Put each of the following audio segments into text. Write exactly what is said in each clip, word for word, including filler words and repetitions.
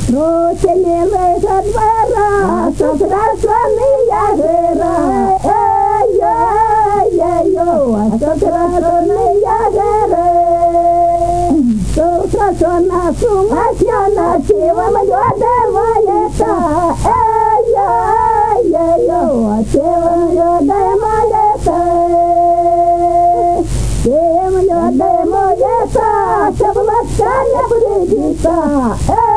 Трусили со двора, со красными жиры. Эй-ей-ей-ей, со красными жиры. Со красна сумасьяна, сивом лёдово лето. Эй-ей-ей-ей, сивом лёдово лето. Сивом лёдово лето, чтоб ласка не придется.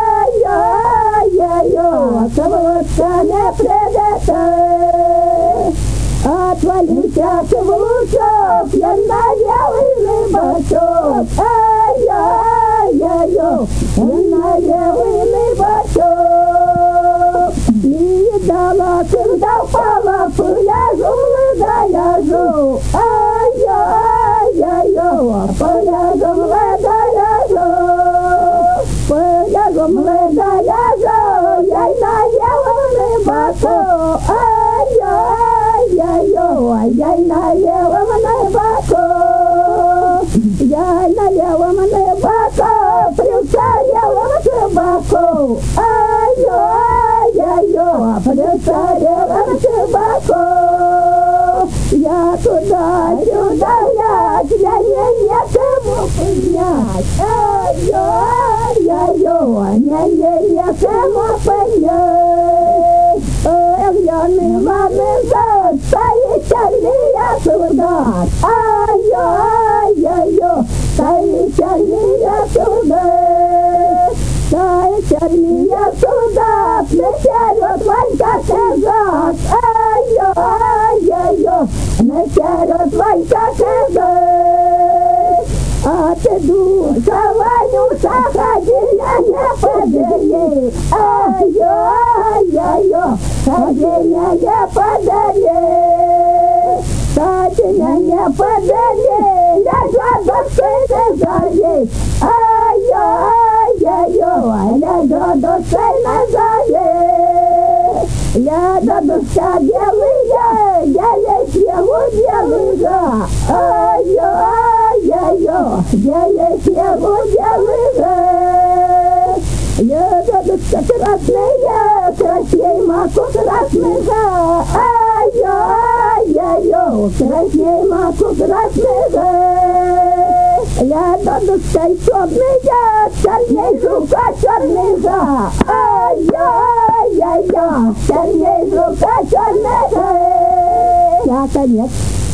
Ой-ой-ой, каблучка не придется. Отвались от каблучок, я наелый рыбачок. Ой-ой-ой, я наелый рыбачок. Не едала, когда упала, пыляжу, младаяжу. Ой-ой-ой, пыляжу, младаяжу. Пыляжу, младаяжу, я наела рыбаку. Ай-яй-яй-яй, я наела рыбаку. Я наела рыбаку, прицарела рыбаку. Ай-яй-яй-яй, прицарела рыбаку. Я туда-сюда, я тебя не некому понять. Ай-яй-яй-яй, не некому понять. Ой, ладный зад, стоит чернее солдат. Ай-яй-яй-яй, стоит чернее солдат. Стоит чернее солдат, наперед Ванька казак. Ай-яй-яй-яй, наперед Ванька казак. А ты душа, Ванюша, ходила не подали. Ай-яй-яй-яй, ходила не подали. Ходила не подали, лежа до сына зари. Ай-яй-яй-яй, лежа до сына зари. Лежа до ска белые, я летела белыга. Ай-яй-яй-яй, я летела белыга. Лежа до ска красные, красней маку красныга. Ай-яй-яй-яй, красней маку красныга. Лежа до ска черные, черней жука черныга. Ай-яй-яй-яй, черней жука черныга. Я конец.